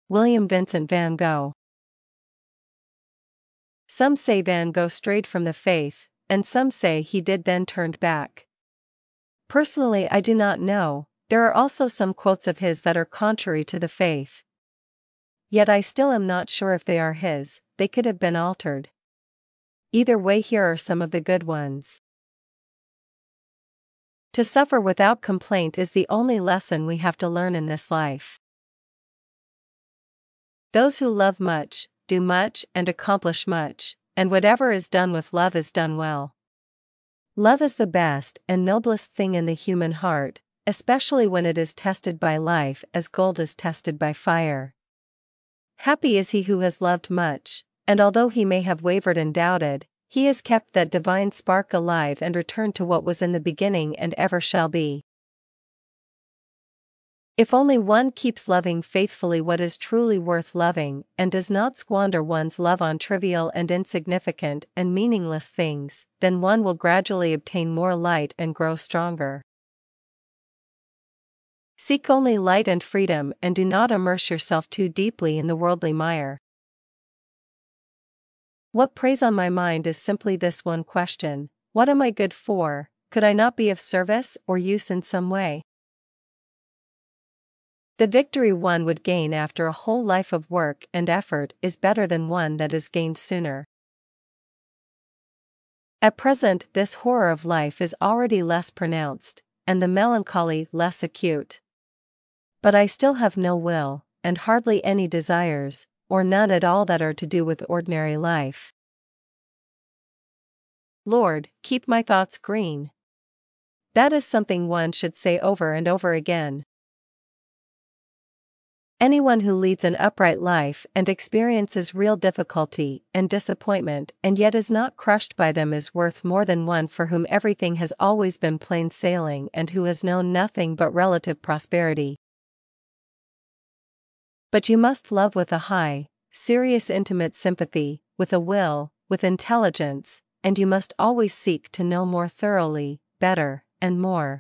William Vincent van Gogh. Some say Van Gogh strayed from the faith, and some say he did then turned back. Personally, I do not know. There are also some quotes of his that are contrary to the faith. Yet I still am not sure if they are his, they could have been altered. Either way, here are some of the good ones. To suffer without complaint is the only lesson we have to learn in this life. Those who love much, do much and accomplish much, and whatever is done with love is done well. Love is the best and noblest thing in the human heart, especially when it is tested by life as gold is tested by fire. Happy is he who has loved much, and although he may have wavered and doubted, he has kept that divine spark alive and returned to what was in the beginning and ever shall be. If only one keeps loving faithfully what is truly worth loving and does not squander one's love on trivial and insignificant and meaningless things, then one will gradually obtain more light and grow stronger. Seek only light and freedom and do not immerse yourself too deeply in the worldly mire. What preys on my mind is simply this one question: what am I good for? Could I not be of service or use in some way? The victory one would gain after a whole life of work and effort is better than one that is gained sooner. At present, this horror of life is already less pronounced, and the melancholy less acute. But I still have no will, and hardly any desires, or none at all that are to do with ordinary life. Lord, keep my thoughts green. That is something one should say over and over again. Anyone who leads an upright life and experiences real difficulty and disappointment and yet is not crushed by them is worth more than one for whom everything has always been plain sailing and who has known nothing but relative prosperity. But you must love with a high, serious intimate sympathy, with a will, with intelligence, and you must always seek to know more thoroughly, better, and more.